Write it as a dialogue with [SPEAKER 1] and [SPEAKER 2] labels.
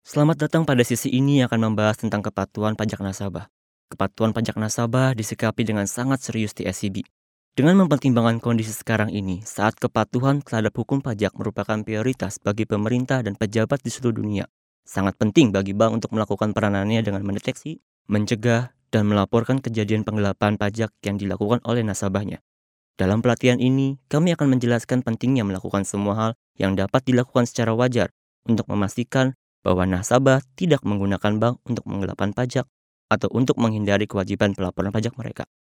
[SPEAKER 1] Selamat datang pada sesi ini yang akan membahas tentang kepatuhan pajak nasabah. Kepatuhan pajak nasabah disikapi dengan sangat serius di SCB. Dengan mempertimbangkan kondisi sekarang ini, saat kepatuhan terhadap hukum pajak merupakan prioritas bagi pemerintah dan pejabat di seluruh dunia. Sangat penting bagi bank untuk melakukan peranannya dengan mendeteksi, mencegah, dan melaporkan kejadian penggelapan pajak yang dilakukan oleh nasabahnya. Dalam pelatihan ini, kami akan menjelaskan pentingnya melakukan semua hal yang dapat dilakukan secara wajar untuk memastikan bahwa nasabah tidak menggunakan bank untuk menggelapkan pajak atau untuk menghindari kewajiban pelaporan pajak mereka.